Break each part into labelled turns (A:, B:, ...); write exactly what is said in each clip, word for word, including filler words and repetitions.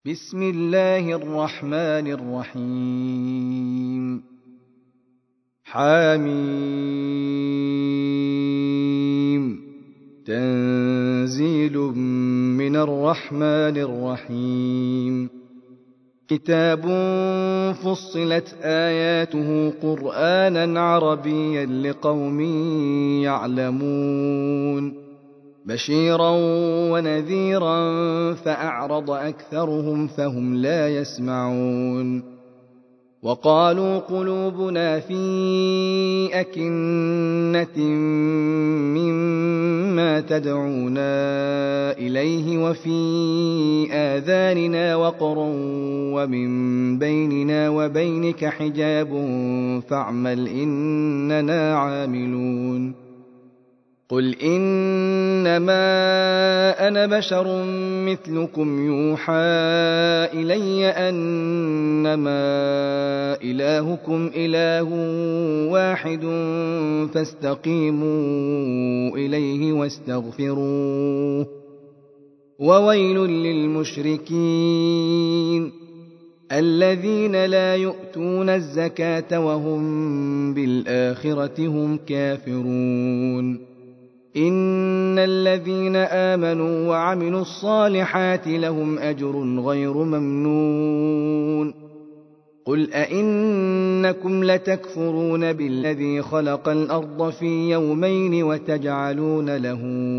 A: بسم الله الرحمن الرحيم. حميم. تنزيل من الرحمن الرحيم. كتاب فصلت آياته قرآنا عربيا لقوم يعلمون بشيرا ونذيرا فأعرض أكثرهم فهم لا يسمعون. وقالوا قلوبنا في أكنة مما تدعونا إليه وفي آذاننا وقر ومن بيننا وبينك حجاب فاعمل إننا عاملون. قل إنما أنا بشر مثلكم يوحى إلي أنما إلهكم إله واحد فاستقيموا إليه واستغفروه وويل للمشركين الذين لا يؤتون الزكاة وهم بالآخرة هم كافرون. إن الذين آمنوا وعملوا الصالحات لهم أجر غير ممنون. قل أئنكم لتكفرون بالذي خلق الأرض في يومين وتجعلون له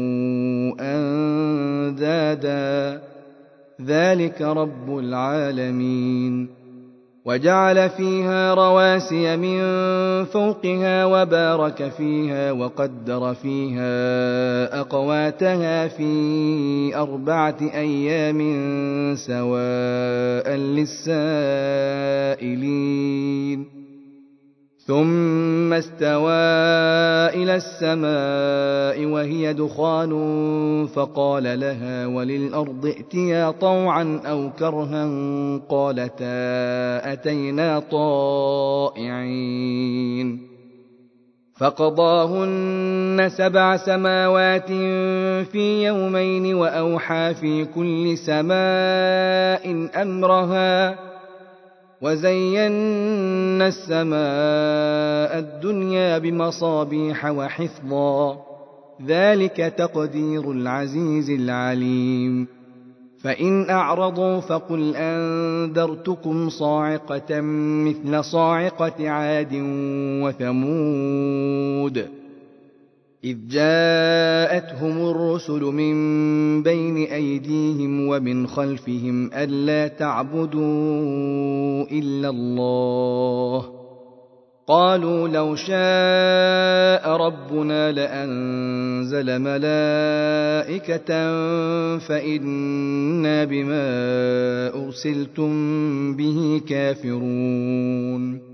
A: أندادا ذلك رب العالمين. وجعل فيها رواسي من فوقها وبارك فيها وقدر فيها أقواتها في أربعة أيام سواء للسائلين. ثم استوى إلى السماء وهي دخان فقال لها وللأرض ائتيا طوعا أو كرها قالتا أتينا طائعين. فقضاهن سبع سماوات في يومين وأوحى في كل سماء أمرها وزينا السماء الدنيا بمصابيح وحفظا ذلك تقدير العزيز العليم. فإن أعرضوا فقل أنذرتكم صاعقة مثل صاعقة عاد وثمود إذ جاءتهم الرسل من بين أيديهم ومن خلفهم ألا تعبدوا إلا الله قالوا لو شاء ربنا لأنزل ملائكة فإنا بما أرسلتم به كافرون.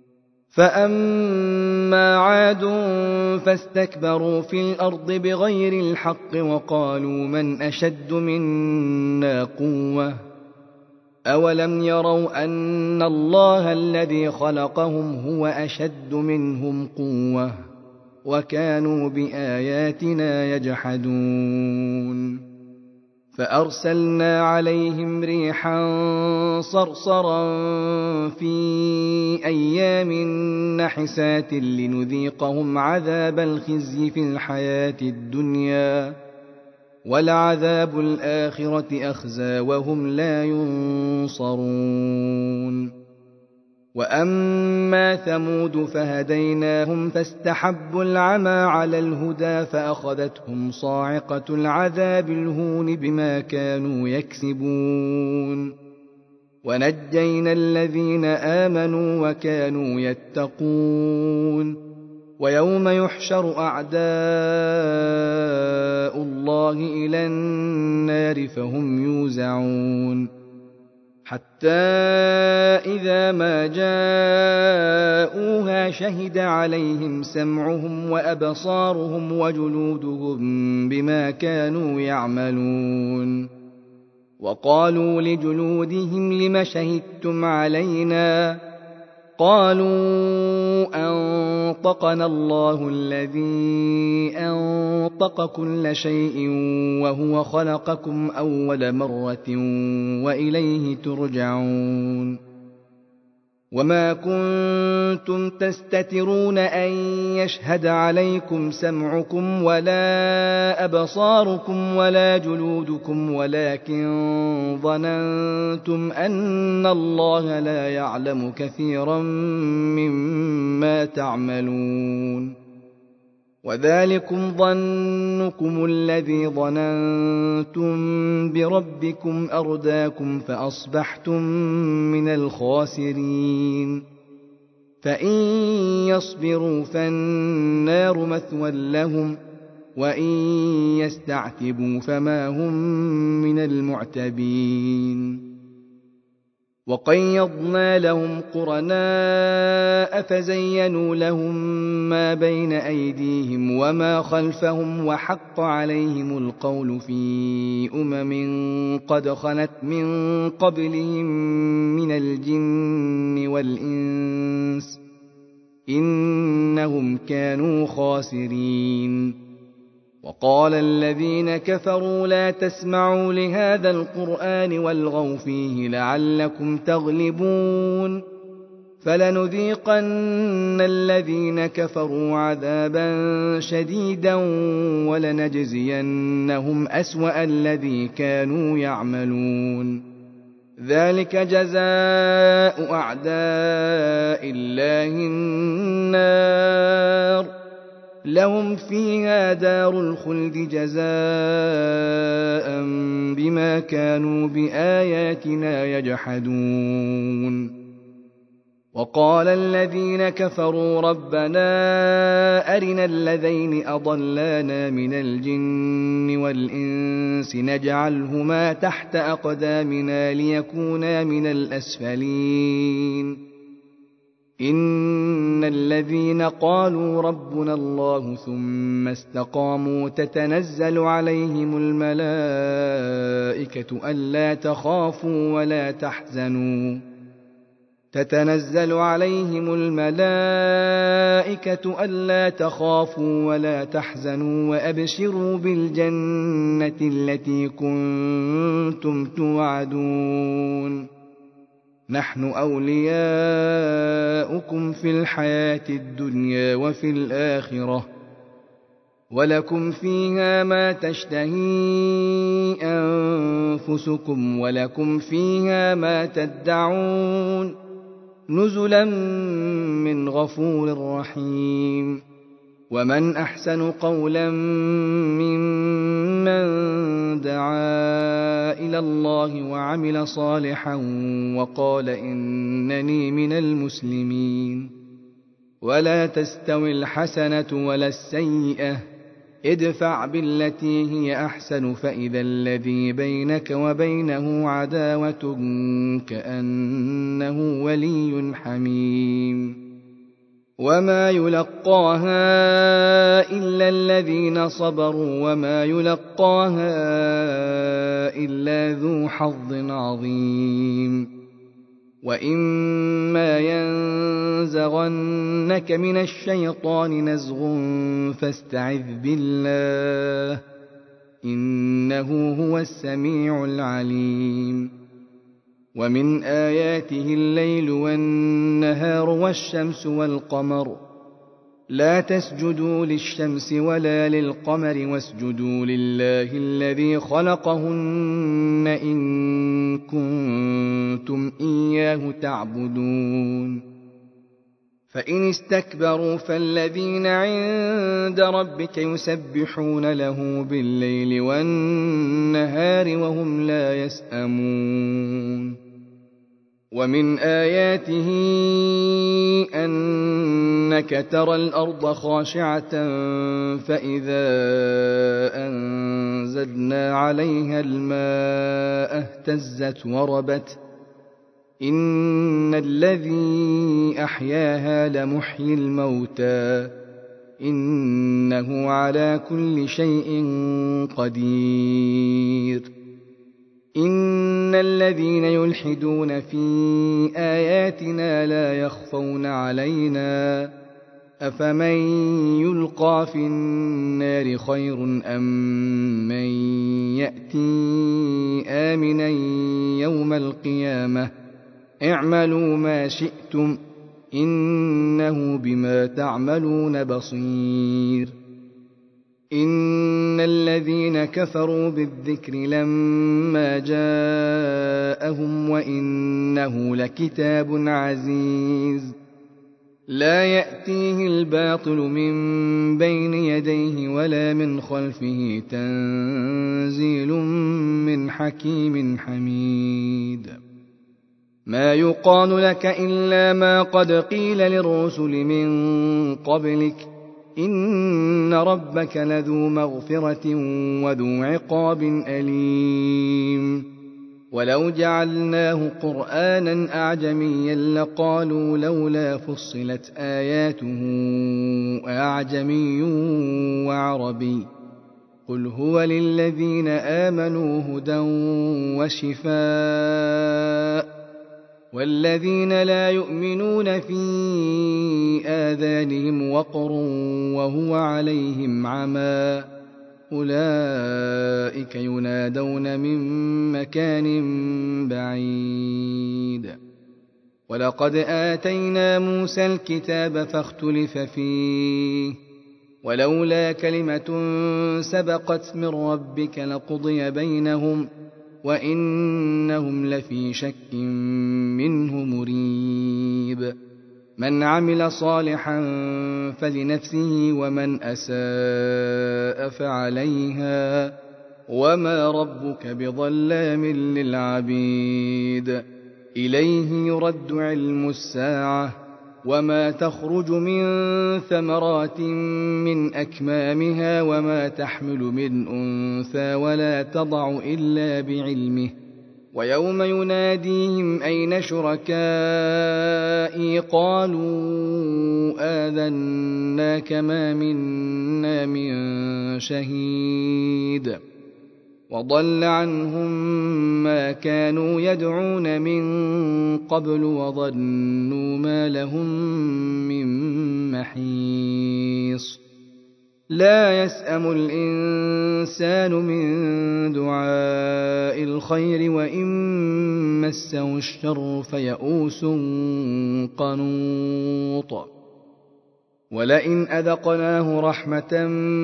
A: فأما عاد فاستكبروا في الأرض بغير الحق وقالوا من أشد منا قوة أولم يروا أن الله الذي خلقهم هو أشد منهم قوة وكانوا بآياتنا يجحدون. فأرسلنا عليهم ريحا صرصرا في أيام نحسات لنذيقهم عذاب الخزي في الحياة الدنيا ولعذاب الآخرة أخزى وهم لا ينصرون. وأما ثمود فهديناهم فاستحبوا العمى على الهدى فأخذتهم صاعقة العذاب الهون بما كانوا يكسبون. ونجينا الذين آمنوا وكانوا يتقون. ويوم يحشر أعداء الله إلى النار فهم يوزعون حتى إذا ما جاءوها شهد عليهم سمعهم وأبصارهم وجلودهم بما كانوا يعملون. وقالوا لجلودهم لم شهدتم علينا قالوا أنطقنا الله الذي أنطق كل شيء وهو خلقكم أول مرة وإليه ترجعون وما كنتم تستترون أن يشهد عليكم سمعكم ولا أبصاركم ولا جلودكم ولكن ظننتم أن الله لا يعلم كثيرا مما تعملون وذلكم ظنكم الذي ظننتم بربكم أرداكم فأصبحتم من الخاسرين فإن يصبروا فالنار مثوى لهم وإن يستعتبوا فما هم من المعتبين وقيضنا لهم قرناء فزينوا لهم ما بين أيديهم وما خلفهم وحق عليهم القول في أمم قد خلت من قبلهم من الجن والإنس إنهم كانوا خاسرين وقال الذين كفروا لا تسمعوا لهذا القرآن والغوا فيه لعلكم تغلبون فلنذيقن الذين كفروا عذابا شديدا ولنجزينهم أسوأ الذي كانوا يعملون ذلك جزاء أعداء الله النار لهم فيها دار الخلد جزاء بما كانوا بآياتنا يجحدون وقال الذين كفروا ربنا أرنا الذين أضلانا من الجن والإنس نجعلهما تحت أقدامنا ليكونا من الأسفلين إن الذين قالوا ربنا الله ثم استقاموا تتنزل عليهم الملائكة ألا تخافوا ولا تحزنوا تتنزل عليهم الملائكة ألا تخافوا ولا تحزنوا وأبشروا بالجنة التي كنتم توعدون نحن أولياؤكم في الحياة الدنيا وفي الآخرة ولكم فيها ما تشتهي أنفسكم ولكم فيها ما تدعون نزلا من غفور رحيم ومن أحسن قولا ممن دعا إلى الله وعمل صالحا وقال إنني من المسلمين ولا تستوي الحسنة ولا السيئة ادفع بالتي هي أحسن فإذا الذي بينك وبينه عداوة كأنه ولي حميم وما يلقاها إلا الذين صبروا وما يلقاها إلا ذو حظ عظيم وإما ينزغنك من الشيطان نزغ فاستعذ بالله إنه هو السميع العليم ومن آياته الليل والنهار والشمس والقمر لا تسجدوا للشمس ولا للقمر واسجدوا لله الذي خلقهن إن كنتم إياه تعبدون فإن استكبروا فالذين عند ربك يسبحون له بالليل والنهار وهم لا يسأمون ومن آياته أنك ترى الأرض خاشعة فإذا أنزلنا عليها الماء اهتزت وربت إن الذي أحياها لمحيي الموتى إنه على كل شيء قدير إن إن الذين يلحدون في آياتنا لا يخفون علينا أفمن يلقى في النار خير أم من يأتي آمنا يوم القيامة اعملوا ما شئتم إنه بما تعملون بصير إن الذين كفروا بالذكر لما جاءهم وإنه لكتاب عزيز لا يأتيه الباطل من بين يديه ولا من خلفه تنزيل من حكيم حميد ما يقال لك إلا ما قد قيل للرسل من قبلك إن ربك لذو مغفرة وذو عقاب أليم ولو جعلناه قرآنا أعجميا لقالوا لولا فصلت آياته أعجمي وعربي قل هو للذين آمنوا هدى وشفاء والذين لا يؤمنون في آذانهم وقر وهو عليهم عمى أولئك ينادون من مكان بعيد ولقد آتينا موسى الكتاب فاختلف فيه ولولا كلمة سبقت من ربك لقضي بينهم وإنهم لفي شك منه مريب من عمل صالحا فلنفسه ومن أساء فعليها وما ربك بظلام للعبيد إليه يرد علم الساعة وما تخرج من ثمرات من أكمامها وما تحمل من أنثى ولا تضع إلا بعلمه ويوم يناديهم أين شركائي قالوا آذناك ما منا من شهيد وضل عنهم ما كانوا يدعون من قبل وظنوا ما لهم من محيص لا يسأم الإنسان من دعاء الخير وإن مسه الشر فيئوس قنوط ولئن أذقناه رحمة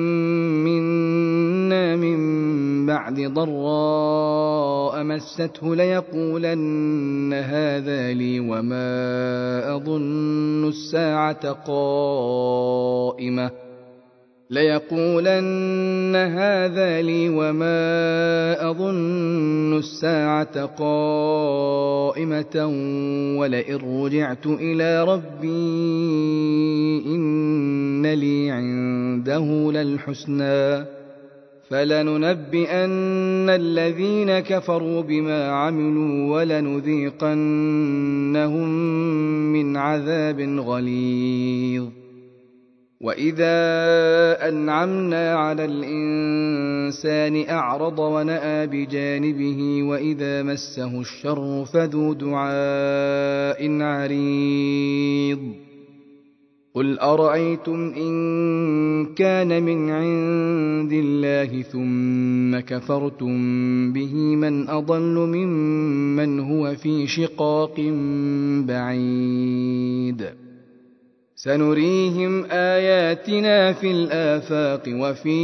A: منا من بعد ضراء مسته ليقولن هذا لي وما أظن الساعة قائمة ليقولن هذا لي وما أظن الساعة قائمة ولئن رجعت إلى ربي إن لي عنده للحسنى فلننبئن الذين كفروا بما عملوا ولنذيقنهم من عذاب غليظ وإذا أنعمنا على الإنسان أعرض ونأى بجانبه وإذا مسه الشر فذو دعاء عريض قل أرأيتم إن كان من عند الله ثم كفرتم به من أضل ممن هو في شقاق بعيد سنريهم آياتنا في الآفاق وفي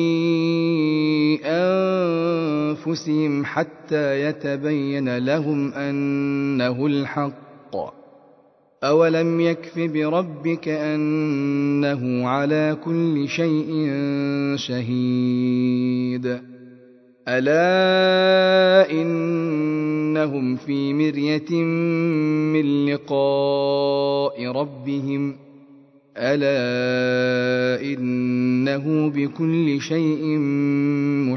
A: أنفسهم حتى يتبين لهم أنه الحق أولم يكف بربك أنه على كل شيء شهيد ألا إنهم في مرية من لقاء ربهم ألا إنه بكل شيء